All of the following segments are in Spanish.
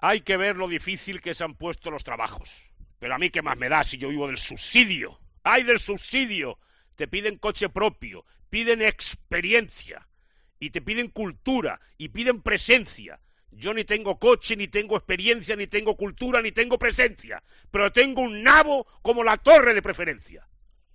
Hay que ver lo difícil que se han puesto los trabajos. Pero a mí qué más me da si yo vivo del subsidio. ¡Ay, del subsidio! Te piden coche propio, piden experiencia, y te piden cultura, y piden presencia. Yo ni tengo coche, ni tengo experiencia, ni tengo cultura, ni tengo presencia, pero tengo un nabo como la torre de preferencia.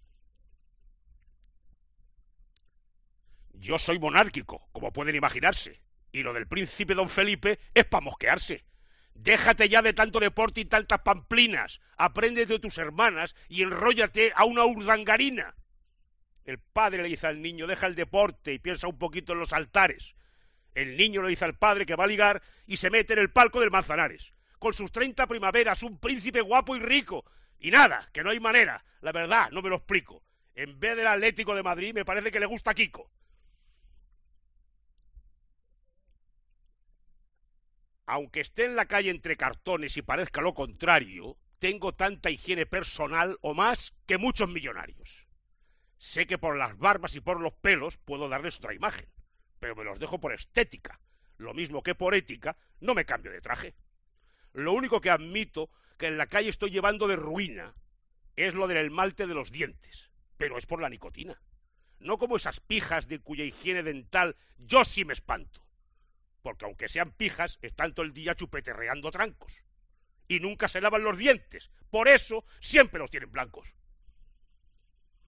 Yo soy monárquico, como pueden imaginarse, y lo del príncipe don Felipe es para mosquearse. Déjate ya de tanto deporte y tantas pamplinas, aprende de tus hermanas y enróllate a una urdangarina. El padre le dice al niño, deja el deporte y piensa un poquito en los altares. El niño le dice al padre que va a ligar y se mete en el palco del Manzanares. Con sus 30 primaveras, un príncipe guapo y rico. Y nada, que no hay manera. La verdad, no me lo explico. En vez del Atlético de Madrid, me parece que le gusta Kiko. Aunque esté en la calle entre cartones y parezca lo contrario, tengo tanta higiene personal o más que muchos millonarios. Sé que por las barbas y por los pelos puedo darles otra imagen, pero me los dejo por estética. Lo mismo que por ética, no me cambio de traje. Lo único que admito que en la calle estoy llevando de ruina es lo del esmalte de los dientes, pero es por la nicotina. No como esas pijas de cuya higiene dental yo sí me espanto. Porque aunque sean pijas, están todo el día chupeterreando trancos. Y nunca se lavan los dientes. Por eso siempre los tienen blancos.